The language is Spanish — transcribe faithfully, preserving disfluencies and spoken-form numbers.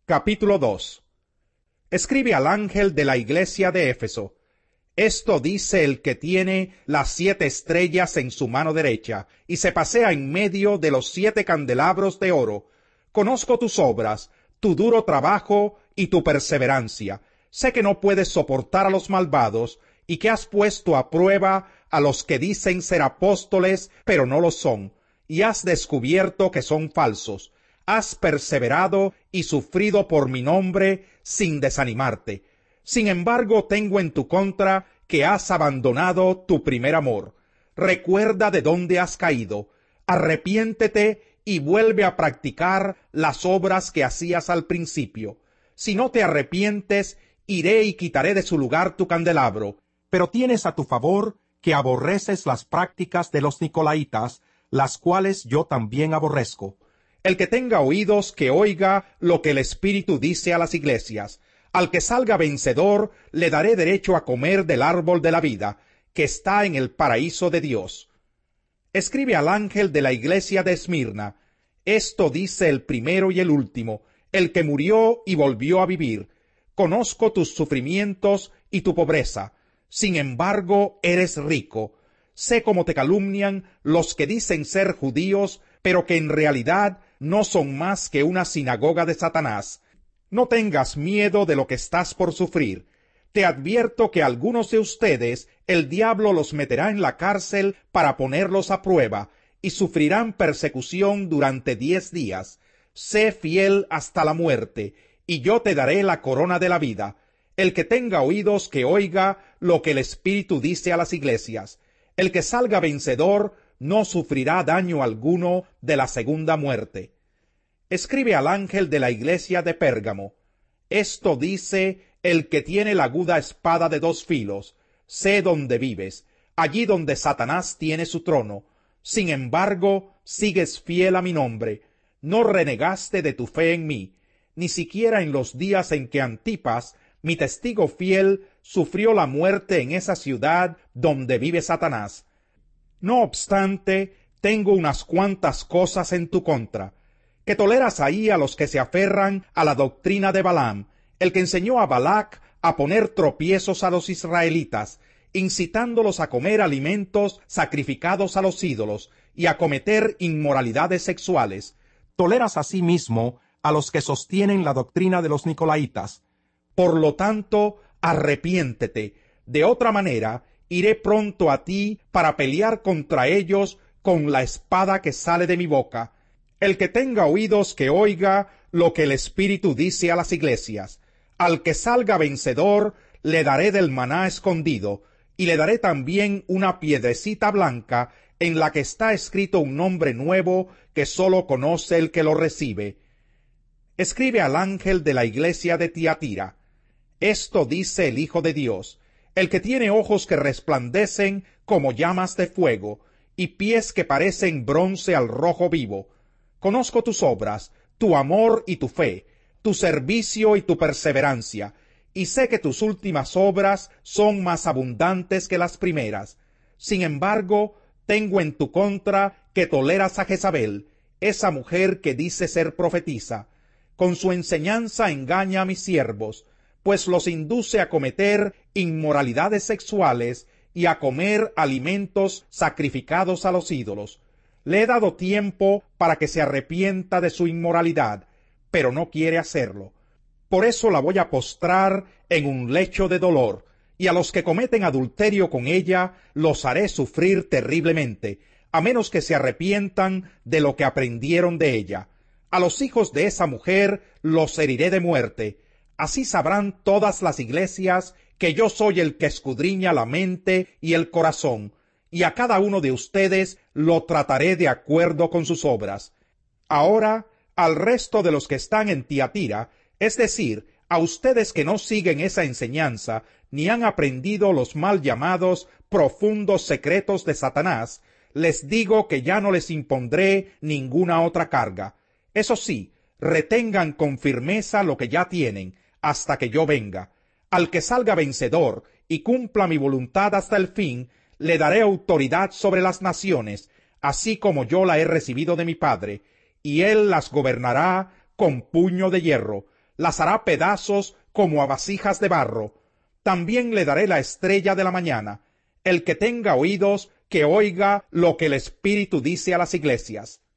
Capítulo dos. Escribe al ángel de la iglesia de Éfeso. Esto dice el que tiene las siete estrellas en su mano derecha, y se pasea en medio de los siete candelabros de oro. Conozco tus obras, tu duro trabajo y tu perseverancia. Sé que no puedes soportar a los malvados, y que has puesto a prueba a los que dicen ser apóstoles, pero no lo son, y has descubierto que son falsos. Has perseverado y sufrido por mi nombre sin desanimarte. Sin embargo, tengo en tu contra que has abandonado tu primer amor. Recuerda de dónde has caído, arrepiéntete y vuelve a practicar las obras que hacías al principio. Si no te arrepientes, iré y quitaré de su lugar tu candelabro. Pero tienes a tu favor que aborreces las prácticas de los nicolaítas, las cuales yo también aborrezco. El que tenga oídos, que oiga lo que el Espíritu dice a las iglesias. Al que salga vencedor, le daré derecho a comer del árbol de la vida, que está en el paraíso de Dios. Escribe al ángel de la iglesia de Esmirna. Esto dice el primero y el último, el que murió y volvió a vivir. Conozco tus sufrimientos y tu pobreza. Sin embargo, eres rico. Sé cómo te calumnian los que dicen ser judíos, pero que en realidad no son más que una sinagoga de Satanás. No tengas miedo de lo que estás por sufrir. Te advierto que algunos de ustedes el diablo los meterá en la cárcel para ponerlos a prueba, y sufrirán persecución durante diez días. Sé fiel hasta la muerte, y yo te daré la corona de la vida. El que tenga oídos, que oiga lo que el Espíritu dice a las iglesias. El que salga vencedor no sufrirá daño alguno de la segunda muerte. Escribe al ángel de la iglesia de Pérgamo. Esto dice el que tiene la aguda espada de dos filos. Sé dónde vives, allí donde Satanás tiene su trono. Sin embargo, sigues fiel a mi nombre. No renegaste de tu fe en mí, ni siquiera en los días en que Antipas, mi testigo fiel, sufrió la muerte en esa ciudad donde vive Satanás. No obstante, tengo unas cuantas cosas en tu contra, que toleras ahí a los que se aferran a la doctrina de Balaam, el que enseñó a Balac a poner tropiezos a los israelitas, incitándolos a comer alimentos sacrificados a los ídolos y a cometer inmoralidades sexuales. Toleras asimismo a los que sostienen la doctrina de los nicolaítas. Por lo tanto, arrepiéntete. De otra manera, iré pronto a ti para pelear contra ellos con la espada que sale de mi boca. El que tenga oídos, que oiga lo que el Espíritu dice a las iglesias. Al que salga vencedor, le daré del maná escondido, y le daré también una piedrecita blanca en la que está escrito un nombre nuevo que sólo conoce el que lo recibe. Escribe al ángel de la iglesia de Tiatira. Esto dice el Hijo de Dios, el que tiene ojos que resplandecen como llamas de fuego, y pies que parecen bronce al rojo vivo. Conozco tus obras, tu amor y tu fe, tu servicio y tu perseverancia, y sé que tus últimas obras son más abundantes que las primeras. Sin embargo, tengo en tu contra que toleras a Jezabel, esa mujer que dice ser profetisa. Con su enseñanza engaña a mis siervos, pues los induce a cometer inmoralidades sexuales y a comer alimentos sacrificados a los ídolos. Le he dado tiempo para que se arrepienta de su inmoralidad, pero no quiere hacerlo. Por eso la voy a postrar en un lecho de dolor, y a los que cometen adulterio con ella los haré sufrir terriblemente, a menos que se arrepientan de lo que aprendieron de ella. A los hijos de esa mujer los heriré de muerte. Así sabrán todas las iglesias que yo soy el que escudriña la mente y el corazón, y a cada uno de ustedes lo trataré de acuerdo con sus obras. Ahora, al resto de los que están en Tiatira, es decir, a ustedes que no siguen esa enseñanza, ni han aprendido los mal llamados profundos secretos de Satanás, les digo que ya no les impondré ninguna otra carga. Eso sí, retengan con firmeza lo que ya tienen, hasta que yo venga. Al que salga vencedor y cumpla mi voluntad hasta el fin, le daré autoridad sobre las naciones, así como yo la he recibido de mi Padre, y él las gobernará con puño de hierro. las hará pedazos como a vasijas de barro. También le daré la estrella de la mañana. El que tenga oídos, que oiga lo que el Espíritu dice a las iglesias.